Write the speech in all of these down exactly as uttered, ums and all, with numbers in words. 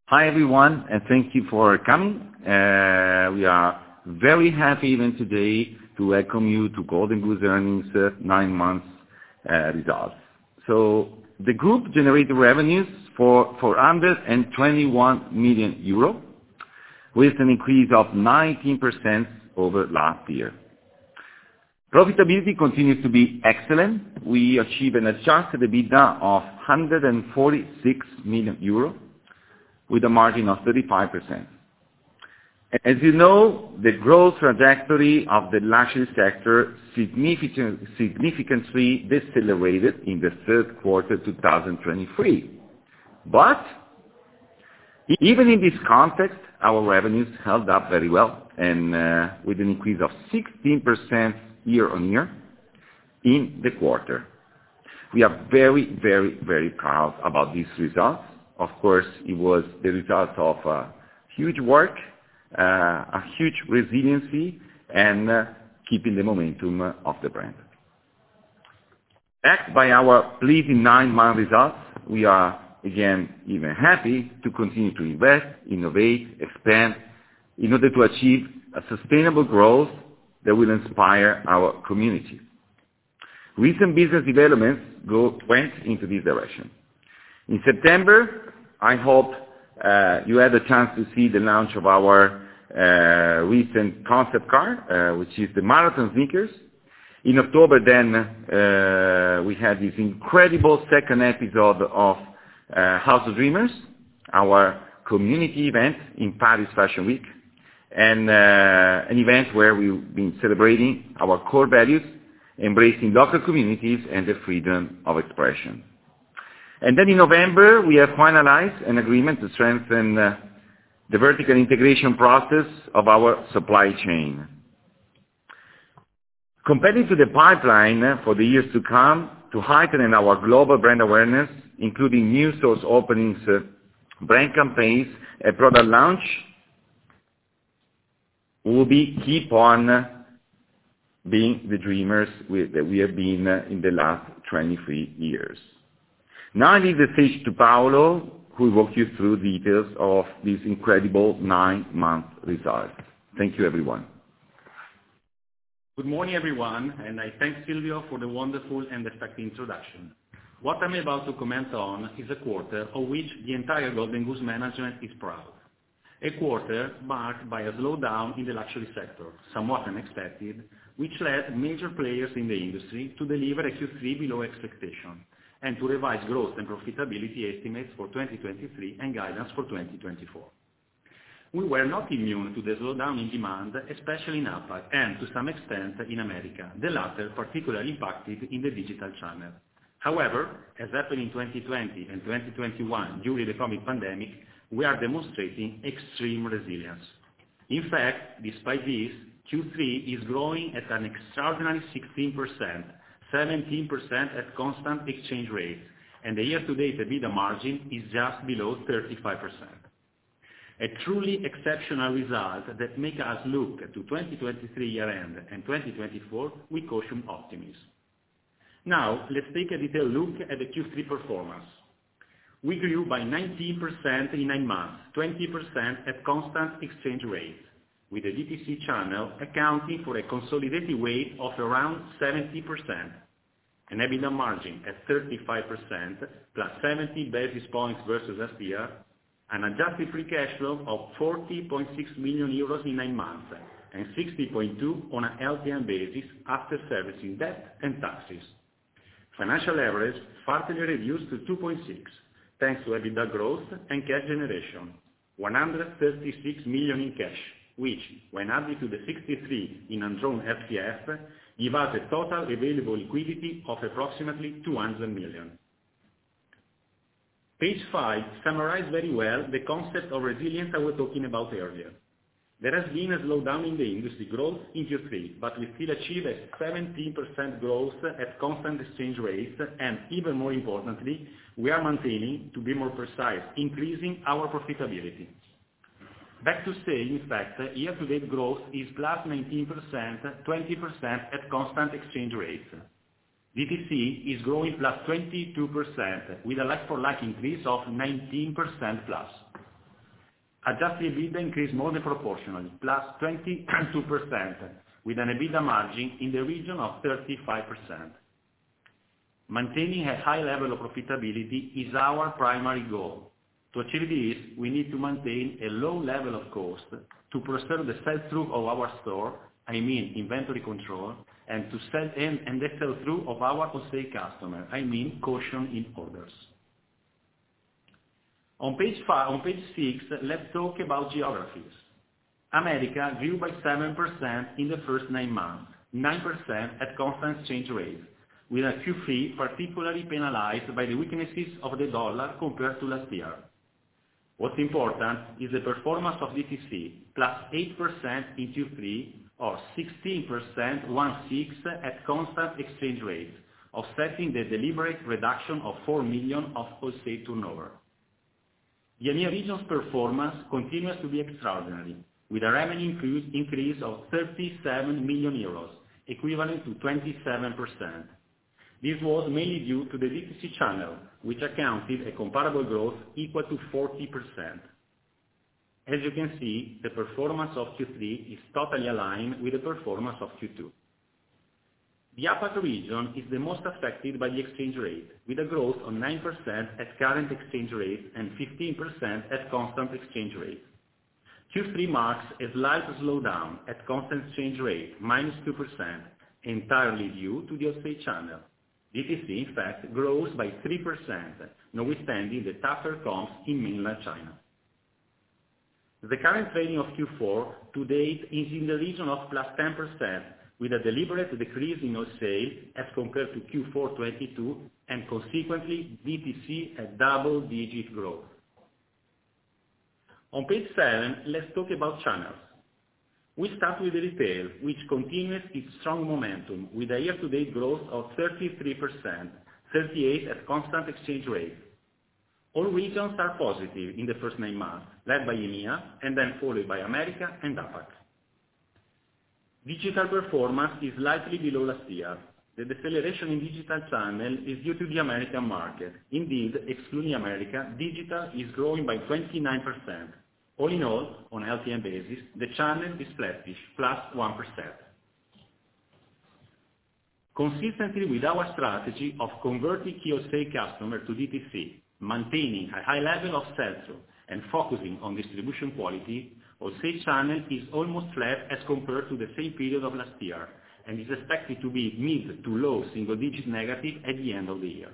Hi everyone, and thank you for coming. Uh, we are very happy even today to welcome you to Golden Goose Earnings uh, nine months uh, results. So the group generated revenues for four hundred twenty-one million euro, with an increase of nineteen percent over last year. Profitability continues to be excellent. We achieved an adjusted EBITDA of one hundred forty-six million euro, with a margin of thirty-five percent. As you know, the growth trajectory of the luxury sector significant, significantly decelerated in the third quarter two thousand twenty-three. But even in this context, our revenues held up very well, and uh, with an increase of sixteen percent year on year in the quarter. We are very, very, very proud about these results. Of course, it was the result of uh, huge work, uh, a huge resiliency, and uh, keeping the momentum uh, of the brand. Backed by our pleasing nine-month results, we are again even happy to continue to invest, innovate, expand, in order to achieve a sustainable growth that will inspire our community. Recent business developments go, went into this direction. In September, I hope uh, you had a chance to see the launch of our uh, recent concept car, uh, which is the Marathon sneakers. In October then, uh, we had this incredible second episode of uh, House of Dreamers, our community event in Paris Fashion Week, and uh, an event where we've been celebrating our core values, embracing local communities and the freedom of expression. And then in November, we have finalized an agreement to strengthen uh, the vertical integration process of our supply chain. Compared to the pipeline for the years to come, to heighten our global brand awareness, including new stores openings, uh, brand campaigns, and product launch, we will be keep on being the dreamers we, that we have been uh, in the last twenty-three years. Now I leave the stage to Paolo, who will walk you through details of these incredible nine-month results. Thank you, everyone. Good morning, everyone, and I thank Silvio for the wonderful and effective introduction. What I'm about to comment on is a quarter of which the entire Golden Goose management is proud. A quarter marked by a slowdown in the luxury sector, somewhat unexpected, which led major players in the industry to deliver a Q three below expectation, and to revise growth and profitability estimates for twenty twenty-three and guidance for twenty twenty-four. We were not immune to the slowdown in demand, especially in APAC and to some extent in America, the latter particularly impacted in the digital channel. However, as happened in twenty twenty and twenty twenty-one during the COVID pandemic, we are demonstrating extreme resilience. In fact, despite this, Q three is growing at an extraordinary sixteen percent, seventeen percent at constant exchange rates, and the year-to-date EBITDA margin is just below thirty-five percent. A truly exceptional result that makes us look to twenty twenty-three year-end and twenty twenty-four with caution optimism. Now, let's take a detailed look at the Q three performance. We grew by nineteen percent in nine months, twenty percent at constant exchange rates, with the D T C channel accounting for a consolidated weight of around seventy percent, an EBITDA margin at thirty-five percent, plus seventy basis points versus last year, an adjusted free cash flow of forty point six million euros in nine months, and sixty point two on an L T M basis after servicing debt and taxes. Financial leverage partly reduced to two point six, thanks to EBITDA growth and cash generation, one hundred thirty-six million in cash, which, when added to the sixty-three in undrawn F C F, give us a total available liquidity of approximately two hundred million. Page five summarizes very well the concept of resilience I was talking about earlier. There has been a slowdown in the industry growth in Q three, but we still achieve a seventeen percent growth at constant exchange rates, and even more importantly, we are maintaining, to be more precise, increasing our profitability. Back to say, in fact, year-to-date growth is plus nineteen percent, twenty percent at constant exchange rates. D T C is growing plus twenty-two percent, with a like-for-like increase of nineteen percent plus. Adjusted EBITDA increased more than proportionally, plus twenty-two percent, with an EBITDA margin in the region of thirty-five percent. Maintaining a high level of profitability is our primary goal. To achieve this, we need to maintain a low level of cost to preserve the sell-through of our store, I mean inventory control, and to sell and, and the sell-through of our wholesale customer, I mean caution in orders. On page five, on page six, let's talk about geographies. America grew by seven percent in the first nine months, nine percent at constant exchange rate, with a Q three particularly penalized by the weaknesses of the dollar compared to last year. What's important is the performance of D T C, plus eight percent in Q three, or sixteen percent, sixteen, at constant exchange rate, offsetting the deliberate reduction of four million of wholesale turnover. The E M E A region's performance continues to be extraordinary, with a revenue increase of thirty-seven million euros, equivalent to twenty-seven percent. This was mainly due to the D T C channel, which accounted a comparable growth equal to forty percent. As you can see, the performance of Q three is totally aligned with the performance of Q two. The APAC region is the most affected by the exchange rate, with a growth of nine percent at current exchange rate and fifteen percent at constant exchange rate. Q three marks a slight slowdown at constant exchange rate, minus two percent, entirely due to the wholesale channel. D T C, in fact, grows by three percent, notwithstanding the tougher comps in mainland China. The current trading of Q four to date is in the region of plus ten percent, with a deliberate decrease in wholesale as compared to Q four twenty-two, and consequently D T C at double-digit growth. On page seven, let's talk about channels. We start with the retail, which continues its strong momentum with a year-to-date growth of thirty-three percent, thirty-eight percent at constant exchange rate. All regions are positive in the first nine months, led by E M E A and then followed by America and APAC. Digital performance is slightly below last year. The deceleration in digital channel is due to the American market. Indeed, excluding America, digital is growing by twenty-nine percent. All in all, on an L T M basis, the channel is flattish, plus one percent. Consistently with our strategy of converting key wholesale customer to D T C, maintaining a high level of sell-through and focusing on distribution quality, wholesale channel is almost flat as compared to the same period of last year, and is expected to be mid to low single-digit negative at the end of the year.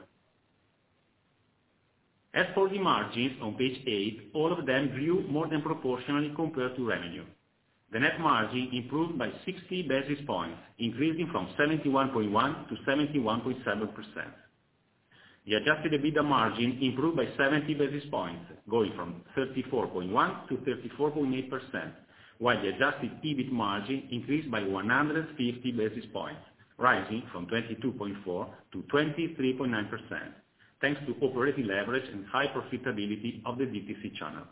As for the margins on page eight, all of them grew more than proportionally compared to revenue. The net margin improved by sixty basis points, increasing from seventy-one point one to seventy-one point seven percent. The adjusted EBITDA margin improved by seventy basis points, going from thirty-four point one to thirty-four point eight percent, while the adjusted E B I T margin increased by one hundred fifty basis points, rising from twenty-two point four to twenty-three point nine percent, thanks to operating leverage and high profitability of the D T C channel.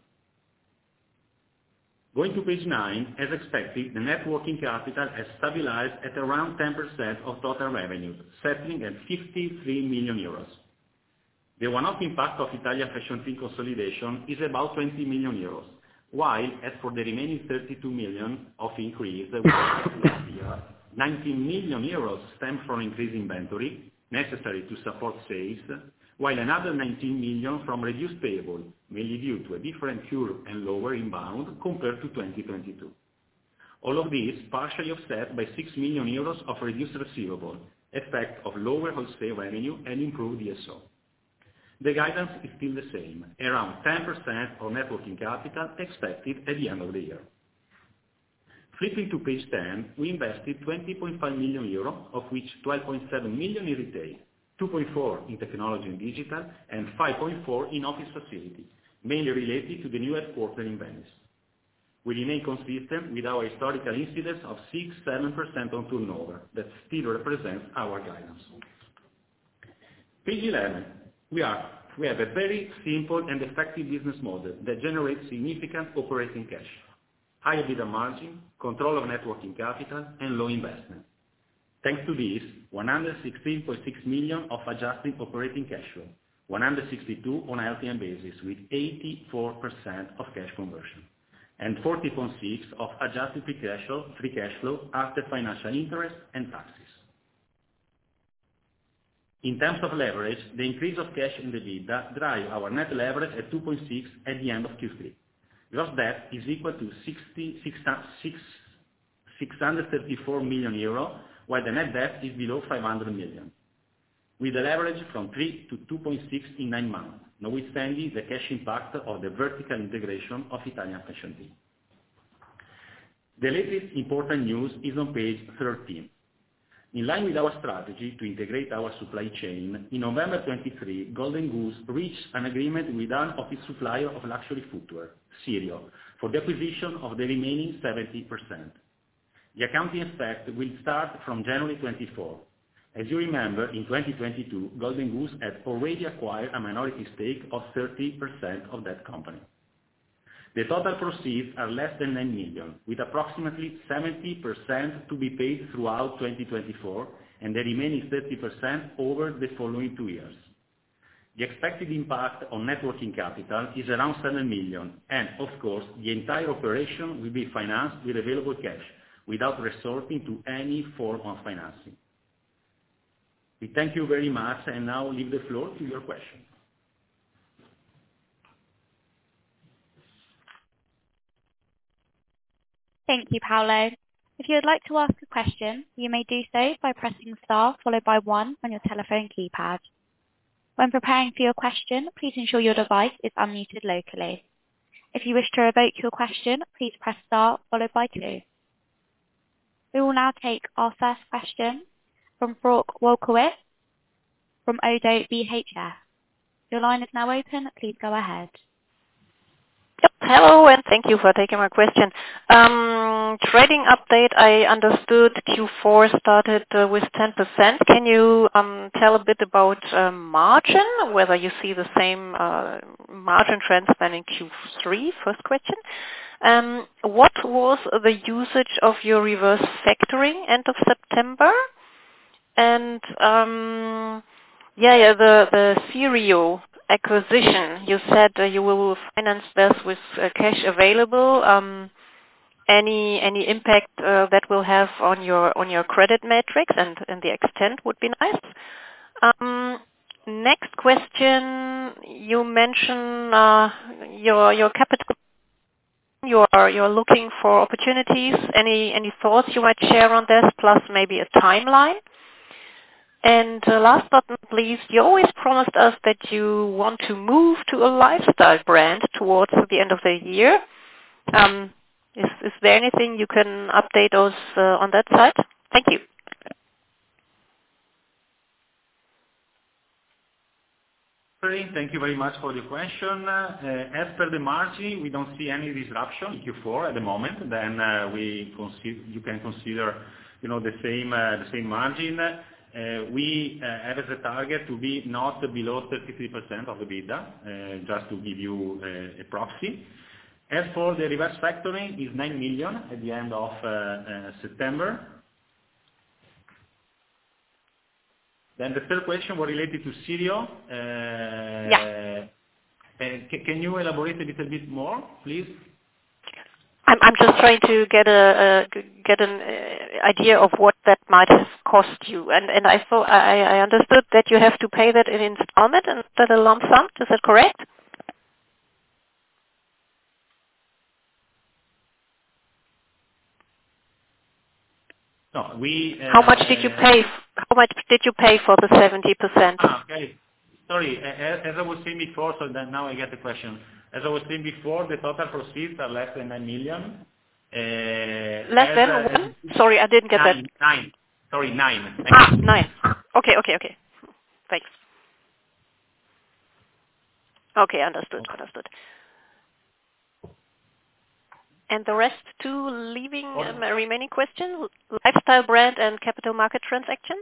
Going to page nine, as expected, the net working capital has stabilized at around ten percent of total revenues, settling at fifty-three million euros. The one-off impact of Italian Fashion Team consolidation is about twenty million euros, while as for the remaining thirty-two million of increase last year, nineteen million euros stem from increased inventory necessary to support sales, while another nineteen million from reduced payable, mainly due to a different curve and lower inbound compared to twenty twenty-two. All of this partially offset by six million euros of reduced receivable, effect of lower wholesale revenue and improved D S O. The guidance is still the same, around ten percent of net working capital expected at the end of the year. Flipping to page ten, we invested twenty point five million euro, of which twelve point seven million in retail, two point four in technology and digital, and five point four in office facility, mainly related to the new headquarters in Venice. We remain consistent with our historical incidence of six to seven percent on turnover, that still represents our guidance. Page eleven. We, are, we have a very simple and effective business model that generates significant operating cash, high EBITDA margin, control of net working capital, and low investment. Thanks to this, one hundred sixteen point six million of adjusted operating cash flow, one hundred sixty-two on a L T M basis with eighty-four percent of cash conversion, and forty point six of adjusted free cash flow, free cash flow after financial interest and taxes. In terms of leverage, the increase of cash in the EBITDA drive our net leverage at two point six at the end of Q three. Gross debt is equal to six hundred thirty-four million euro, while the net debt is below five hundred million, with the leverage from three to two point six in nine months, notwithstanding the cash impact of the vertical integration of Italian Fashion Team. The latest important news is on page thirteen. In line with our strategy to integrate our supply chain, in November twenty-three, Golden Goose reached an agreement with one of its suppliers of luxury footwear, Sirio, for the acquisition of the remaining seventy percent. The accounting effect will start from January twenty-fourth. As you remember, in twenty twenty-two, Golden Goose had already acquired a minority stake of thirty percent of that company. The total proceeds are less than nine million, with approximately seventy percent to be paid throughout twenty twenty-four and the remaining thirty percent over the following two years. The expected impact on net working capital is around seven million, and of course, the entire operation will be financed with available cash, without resorting to any form of financing. We thank you very much, and now leave the floor to your questions. Thank you, Paolo. If you would like to ask a question, you may do so by pressing star followed by one on your telephone keypad. When preparing for your question, please ensure your device is unmuted locally. If you wish to revoke your question, please press star followed by two. We will now take our first question from Brock Wolkowitz from Oddo B H F. Your line is now open. Please go ahead. Yep. Hello, and thank you for taking my question. Um, trading update, I understood Q four started uh, with ten percent. Can you um, tell a bit about uh, margin, whether you see the same uh, margin trends than in Q three? First question. Um, what was the usage of your reverse factoring end of September? And um, yeah, yeah, the the Sirio acquisition, you said uh, you will finance this with uh, cash available. Um, any any impact uh, that will have on your on your credit metrics and, and the extent would be nice. Um, next question, you mentioned uh, your your capital. You are you're looking for opportunities. Any any thoughts you might share on this? Plus maybe a timeline. And uh, last but not least, you always promised us that you want to move to a lifestyle brand towards the end of the year. Um, is, is there anything you can update us uh, on that side? Thank you. Thank you very much for the question. Uh, as per the margin, we don't see any disruption in Q four at the moment. Then uh, we consider, you can consider, you know, the same uh, the same margin. Uh, we uh, have as a target to be not below thirty-three percent of the EBITDA, uh, just to give you uh, a proxy. As for the reverse factoring, is nine million at the end of uh, uh, September. Then the third question was related to Sirio. Uh, yeah. Uh, can you elaborate a little bit more, please? I'm, I'm just trying to get a, a get an uh, idea of what that might have cost you, and and I thought I, I understood that you have to pay that in installment instead of lump sum. Is that correct? No, we. Uh, how much did you pay? How much did you pay for the seventy percent? Ah, okay. Sorry, as, as I was saying before, so that now I get the question. As I was saying before, the total proceeds are less than nine million. Uh, less than uh, one? Sorry, I didn't get nine, that. Nine. Sorry, nine. Ah, nine. Okay, okay, okay. Thanks. Okay, understood, okay. understood. And the rest two leaving um, remaining question, lifestyle brand and capital market transaction?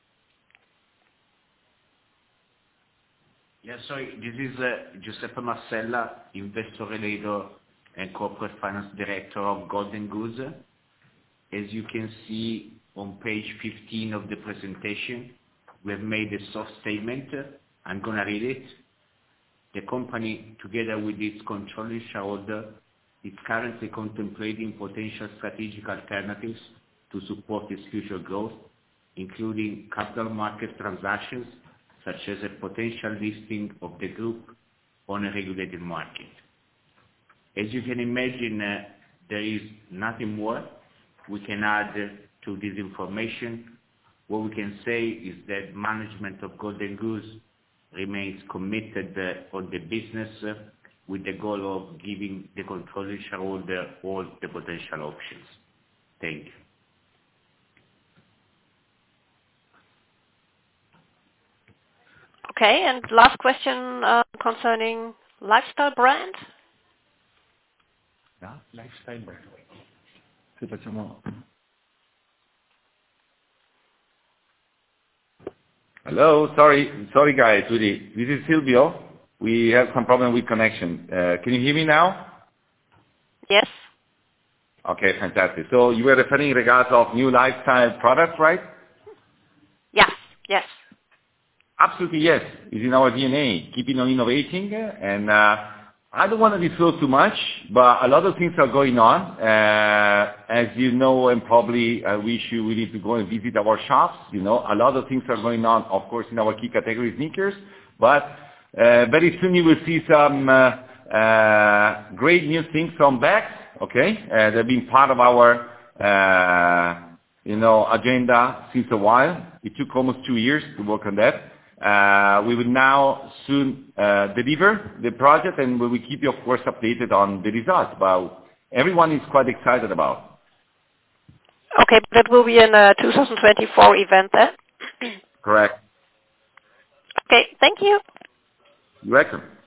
Yes, sorry, this is uh, Giuseppe Marcella, Investor Relator and Corporate Finance Director of Golden Goose. As you can see on page fifteen of the presentation, we have made a soft statement I'm going to read it. The company, together with its controlling shareholder, is currently contemplating potential strategic alternatives to support its future growth, including capital market transactions, such as a potential listing of the group on a regulated market. As you can imagine, uh, there is nothing more we can add uh, to this information. What we can say is that management of Golden Goose remains committed uh, on the business uh, with the goal of giving the controlling shareholder all the potential options. Thank you. Okay, and last question uh, concerning lifestyle brand. Yeah, lifestyle brand. Se facciamo... Hello, sorry, sorry guys, really. This is Silvio. We have some problem with connection. Uh, can you hear me now? Yes. Okay, fantastic. So you were referring in regards of new lifestyle products, right? Yes, yes. Absolutely, yes. It's in our D N A, keeping on innovating. And uh, I don't want to disclose too much, but a lot of things are going on. Uh, as you know, and probably I wish you we need to go and visit our shops. You know, a lot of things are going on, of course, in our key category sneakers. But uh, very soon you will see some uh, uh, great new things from bags. Okay, uh, they've been part of our uh, you know agenda since a while. It took almost two years to work on that. Uh, we will now soon uh, deliver the project, and we will keep you, of course, updated on the results. But everyone is quite excited about. Okay, that will be in a two thousand twenty-four event then? Correct. Okay, thank you. You're welcome.